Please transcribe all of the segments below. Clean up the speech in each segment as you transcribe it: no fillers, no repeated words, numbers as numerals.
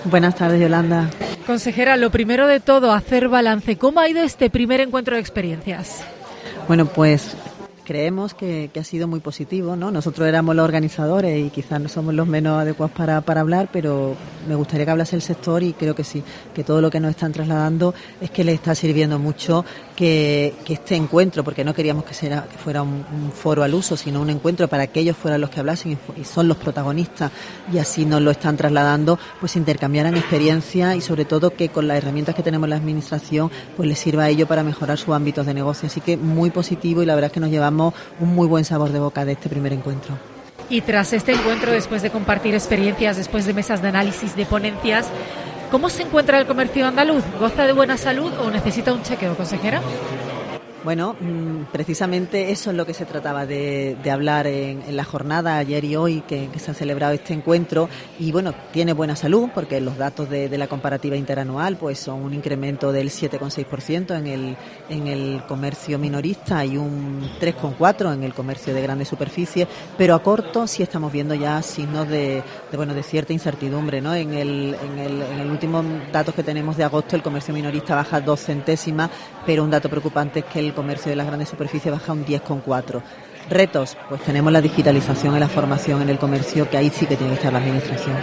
Buenas tardes, Yolanda. Consejera, lo primero de todo, hacer balance. ¿Cómo ha ido este primer encuentro de experiencias? Bueno, pues creemos que ha sido muy positivo, ¿no? Nosotros éramos los organizadores y quizás no somos los menos adecuados para hablar, pero me gustaría que hablase el sector y creo que sí, que todo lo que nos están trasladando es que les está sirviendo mucho que este encuentro, porque no queríamos que fuera un foro al uso, sino un encuentro para que ellos fueran los que hablasen y son los protagonistas, y así nos lo están trasladando, pues intercambiaran experiencia y sobre todo que con las herramientas que tenemos en la administración pues les sirva a ello para mejorar sus ámbitos de negocio. Así que muy positivo y la verdad es que nos llevamos un muy buen sabor de boca de este primer encuentro. Y tras este encuentro, después de compartir experiencias, después de mesas de análisis, de ponencias, ¿cómo se encuentra el comercio andaluz? ¿Goza de buena salud o necesita un chequeo, consejera? Bueno, precisamente eso es lo que se trataba de hablar en la jornada ayer y hoy que se ha celebrado este encuentro. Y bueno, tiene buena salud porque los datos de la comparativa interanual pues son un incremento del 7,6% en el comercio minorista y un 3,4% en el comercio de grandes superficies, pero a corto sí estamos viendo ya signos de cierta incertidumbre, ¿no? En el último datos que tenemos de agosto el comercio minorista baja 2 centésimas, pero un dato preocupante es que el comercio de las grandes superficies baja un 10,4%. Retos, pues tenemos la digitalización y la formación en el comercio, que ahí sí que tiene que estar la administración.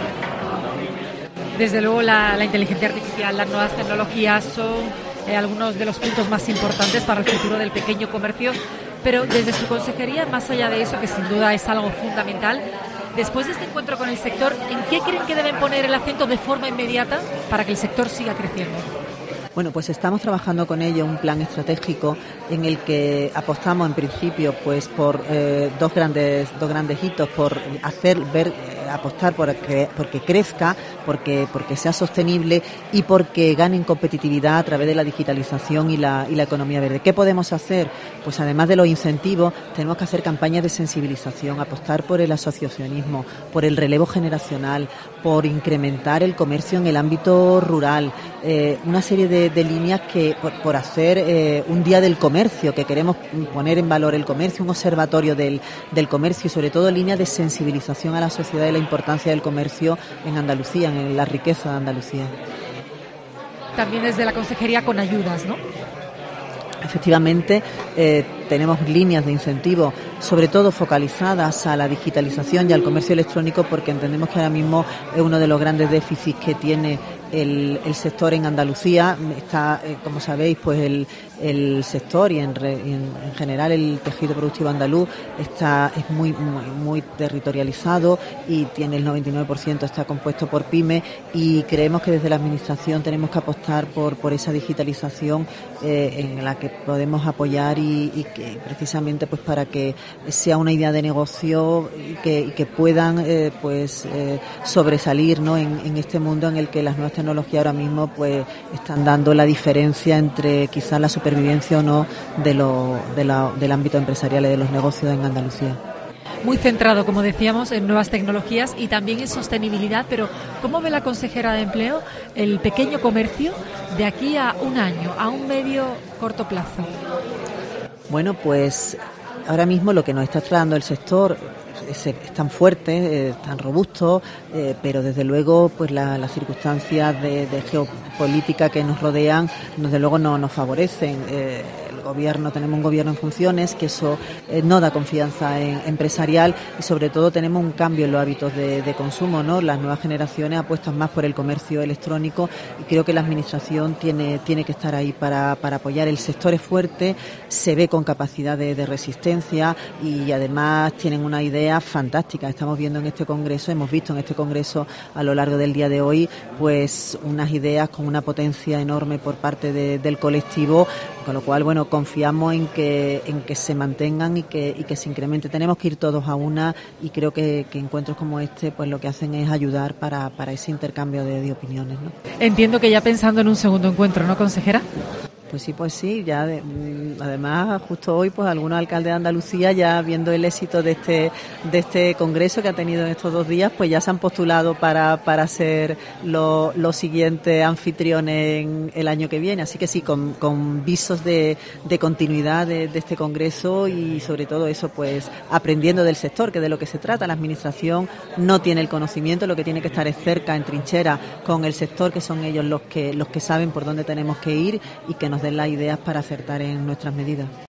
Desde luego la inteligencia artificial, las nuevas tecnologías son algunos de los puntos más importantes para el futuro del pequeño comercio, pero desde su consejería, más allá de eso, que sin duda es algo fundamental, después de este encuentro con el sector, ¿en qué creen que deben poner el acento de forma inmediata para que el sector siga creciendo? Bueno, pues estamos trabajando con ello un plan estratégico en el que apostamos en principio pues por dos grandes hitos, por apostar porque crezca, porque sea sostenible y porque gane en competitividad a través de la digitalización y la economía verde. ¿Qué podemos hacer? Pues además de los incentivos, tenemos que hacer campañas de sensibilización, apostar por el asociacionismo, por el relevo generacional, por incrementar el comercio en el ámbito rural, una serie de líneas que por hacer un día del comercio, que queremos poner en valor el comercio, un observatorio del comercio y sobre todo líneas de sensibilización a la sociedad de la importancia del comercio en Andalucía, en la riqueza de Andalucía. También desde la consejería con ayudas, ¿no? Efectivamente, tenemos líneas de incentivo, sobre todo focalizadas a la digitalización y al comercio electrónico, porque entendemos que ahora mismo es uno de los grandes déficits que tiene el sector en Andalucía. Está, como sabéis, pues el sector y en general el tejido productivo andaluz es muy territorializado y tiene el 99% está compuesto por pymes, y creemos que desde la administración tenemos que apostar por esa digitalización en la que podemos apoyar y que precisamente pues para que sea una idea de negocio y que puedan sobresalir, ¿no? en este mundo en el que las nuevas tecnologías ahora mismo pues están dando la diferencia entre quizás la supervivencia o no del ámbito empresarial y de los negocios en Andalucía. Muy centrado, como decíamos, en nuevas tecnologías y también en sostenibilidad, pero ¿cómo ve la consejera de Empleo el pequeño comercio de aquí a un año, a un medio corto plazo? Bueno, pues ahora mismo lo que nos está trasladando el sector es tan fuerte, tan robusto, pero desde luego pues las circunstancias de geopolítica que nos rodean desde luego no nos favorecen. Tenemos un gobierno en funciones, que eso no da confianza empresarial, y sobre todo tenemos un cambio en los hábitos de consumo, ¿no? Las nuevas generaciones apuestan más por el comercio electrónico y creo que la administración tiene que estar ahí para apoyar. El sector es fuerte, se ve con capacidad de resistencia y además tienen una idea fantástica. Estamos viendo en este congreso, hemos visto en este congreso a lo largo del día de hoy pues unas ideas con una potencia enorme por parte del colectivo, con lo cual bueno, confiamos en que se mantengan y que se incremente. Tenemos que ir todos a una, y creo que encuentros como este pues lo que hacen es ayudar para ese intercambio de opiniones, ¿no? Entiendo que ya pensando en un segundo encuentro, ¿no, consejera? Pues sí, ya Además, justo hoy, pues algunos alcaldes de Andalucía, ya viendo el éxito de este congreso que ha tenido en estos 2 días, pues ya se han postulado para ser los siguientes anfitriones en el año que viene. Así que sí, con visos de continuidad de este congreso y sobre todo eso, pues aprendiendo del sector, que de lo que se trata. La administración no tiene el conocimiento, lo que tiene que estar es cerca, en trinchera, con el sector, que son ellos los que saben por dónde tenemos que ir y que nos den las ideas para acertar en nuestras medidas.